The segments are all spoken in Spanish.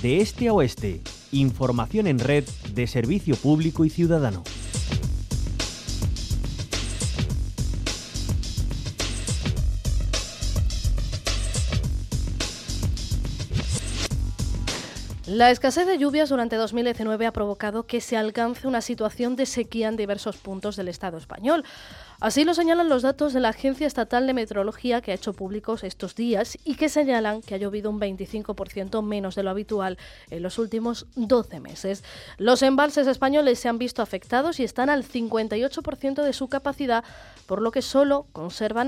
de este a oeste. Información en red de servicio público y ciudadano. La escasez de lluvias durante 2019 ha provocado que se alcance una situación de sequía en diversos puntos del Estado español. Así lo señalan los datos de la Agencia Estatal de Meteorología, que ha hecho públicos estos días y que señalan que ha llovido un 25% menos de lo habitual en los últimos 12 meses. Los embalses españoles se han visto afectados y están al 58% de su capacidad, por lo que solo conservan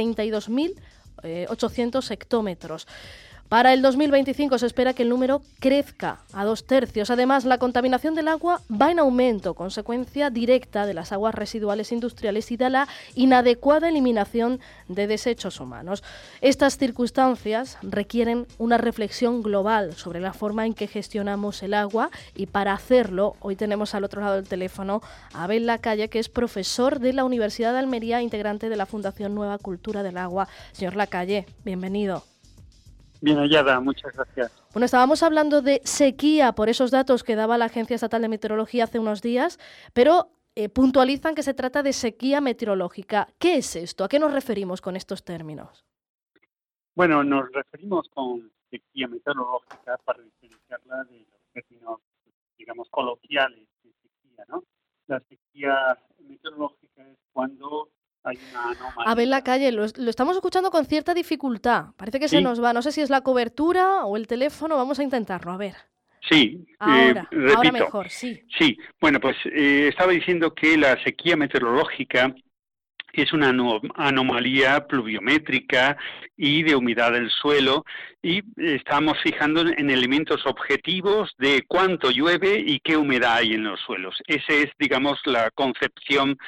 32.800 hectómetros. Para el 2025 se espera que el número crezca a 2/3. Además, la contaminación del agua va en aumento, consecuencia directa de las aguas residuales industriales y de la inadecuada eliminación de desechos humanos. Estas circunstancias requieren una reflexión global sobre la forma en que gestionamos el agua, y para hacerlo, hoy tenemos al otro lado del teléfono a Abel Lacalle, que es profesor de la Universidad de Almería, integrante de la Fundación Nueva Cultura del Agua. Señor Lacalle, bienvenido. Bien hallada, muchas gracias. Bueno, estábamos hablando de sequía por esos datos que daba la Agencia Estatal de Meteorología hace unos días, pero puntualizan que se trata de sequía meteorológica. ¿Qué es esto? ¿A qué nos referimos con estos términos? Bueno, nos referimos con sequía meteorológica para diferenciarla de los términos, digamos, coloquiales de sequía, ¿no? La sequía meteorológica es cuando hay una anomalía. Abel Lacalle, lo estamos escuchando con cierta dificultad. Parece que se nos va. No sé si es la cobertura o el teléfono. Vamos a intentarlo, a ver. Sí, ahora repito. Mejor, sí. Sí, bueno, pues estaba diciendo que la sequía meteorológica es una anomalía pluviométrica y de humedad del suelo, y estamos fijando en elementos objetivos de cuánto llueve y qué humedad hay en los suelos. Esa es, digamos, la concepción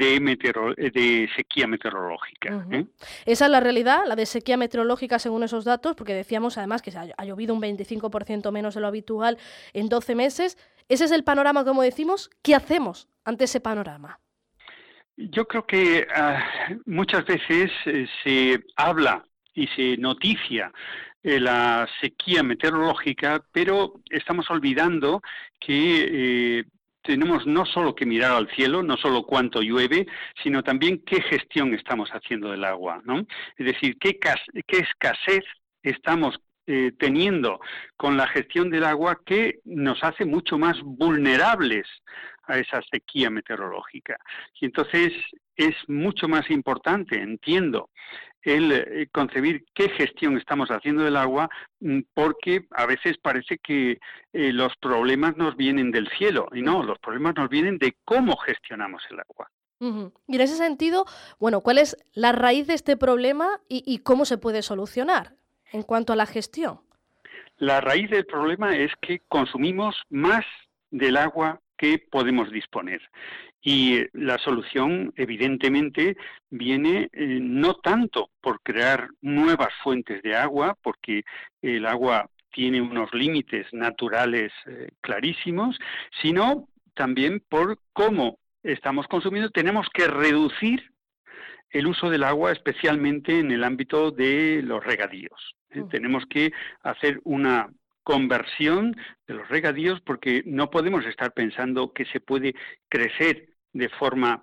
de sequía meteorológica. Esa es la realidad, la de sequía meteorológica según esos datos, porque decíamos además que ha llovido un 25% menos de lo habitual en 12 meses. Ese es el panorama, como decimos. ¿Qué hacemos ante ese panorama? Yo creo que muchas veces se habla y se noticia la sequía meteorológica, pero estamos olvidando que tenemos no solo que mirar al cielo, no solo cuánto llueve, sino también qué gestión estamos haciendo del agua, ¿no? Es decir, qué escasez estamos teniendo con la gestión del agua, que nos hace mucho más vulnerables a esa sequía meteorológica. Y entonces es mucho más importante, entiendo, el concebir qué gestión estamos haciendo del agua, porque a veces parece que los problemas nos vienen del cielo, y no, los problemas nos vienen de cómo gestionamos el agua. Y en ese sentido, bueno, ¿cuál es la raíz de este problema y cómo se puede solucionar en cuanto a la gestión? La raíz del problema es que consumimos más del agua que podemos disponer. Y la solución, evidentemente, viene no tanto por crear nuevas fuentes de agua, porque el agua tiene unos límites naturales clarísimos, sino también por cómo estamos consumiendo. Tenemos que reducir el uso del agua, especialmente en el ámbito de los regadíos. Tenemos que hacer una conversión de los regadíos, porque no podemos estar pensando que se puede crecer de forma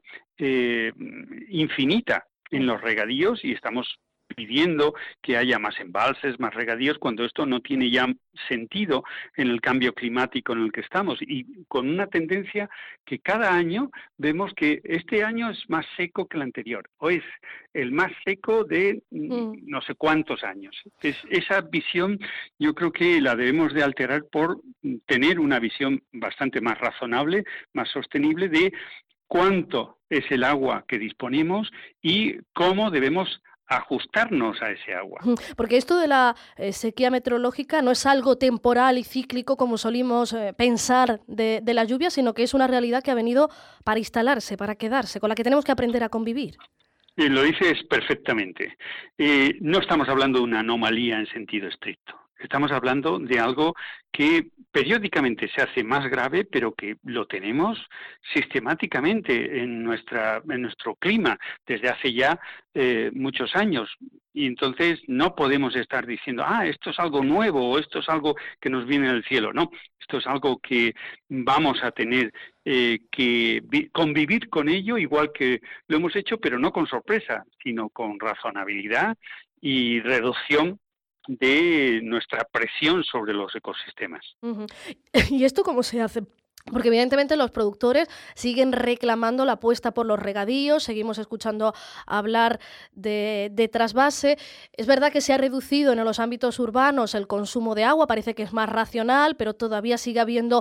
infinita en los regadíos, y estamos pidiendo que haya más embalses, más regadíos, cuando esto no tiene ya sentido en el cambio climático en el que estamos, y con una tendencia que cada año vemos que este año es más seco que el anterior, o es el más seco de no sé cuántos años. Esa visión yo creo que la debemos de alterar por tener una visión bastante más razonable, más sostenible de cuánto es el agua que disponemos y cómo debemos ajustarnos a ese agua. Porque esto de la sequía meteorológica no es algo temporal y cíclico como solimos pensar de la lluvia, sino que es una realidad que ha venido para instalarse, para quedarse, con la que tenemos que aprender a convivir. Lo dices perfectamente. No estamos hablando de una anomalía en sentido estricto. Estamos hablando de algo que periódicamente se hace más grave, pero que lo tenemos sistemáticamente en nuestro clima desde hace ya muchos años. Y entonces no podemos estar diciendo, esto es algo nuevo o esto es algo que nos viene del cielo. No, esto es algo que vamos a tener que convivir con ello, igual que lo hemos hecho, pero no con sorpresa, sino con razonabilidad y reducción de nuestra presión sobre los ecosistemas. Ujú. ¿Y esto cómo se hace? Porque evidentemente los productores siguen reclamando la apuesta por los regadíos, seguimos escuchando hablar de trasvase. Es verdad que se ha reducido en los ámbitos urbanos el consumo de agua, parece que es más racional, pero todavía sigue habiendo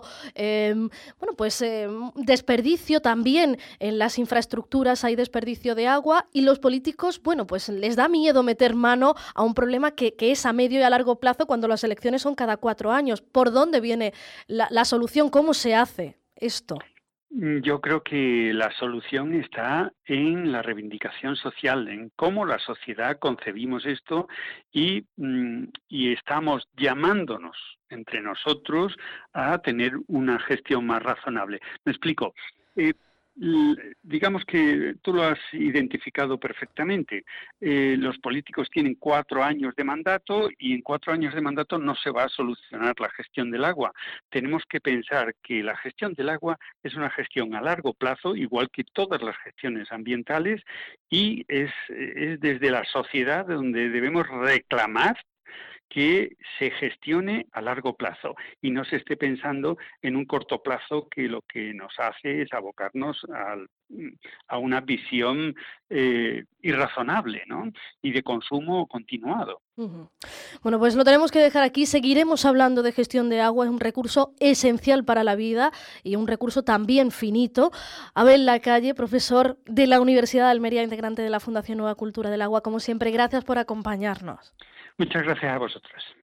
desperdicio también en las infraestructuras, hay desperdicio de agua y los políticos, les da miedo meter mano a un problema que es a medio y a largo plazo cuando las elecciones son cada 4 años. ¿Por dónde viene la solución? ¿Cómo se hace esto? Yo creo que la solución está en la reivindicación social, en cómo la sociedad concebimos esto y estamos llamándonos entre nosotros a tener una gestión más razonable. Me explico. Digamos que tú lo has identificado perfectamente. Los políticos tienen 4 años de mandato y en 4 años de mandato no se va a solucionar la gestión del agua. Tenemos que pensar que la gestión del agua es una gestión a largo plazo, igual que todas las gestiones ambientales, y es desde la sociedad donde debemos reclamar que se gestione a largo plazo y no se esté pensando en un corto plazo que lo que nos hace es abocarnos a una visión irrazonable, ¿no? Y de consumo continuado. Uh-huh. Bueno, pues lo tenemos que dejar aquí. Seguiremos hablando de gestión de agua. Es un recurso esencial para la vida y un recurso también finito. Abel Lacalle, profesor de la Universidad de Almería, integrante de la Fundación Nueva Cultura del Agua. Como siempre, gracias por acompañarnos. Muchas gracias a vosotros.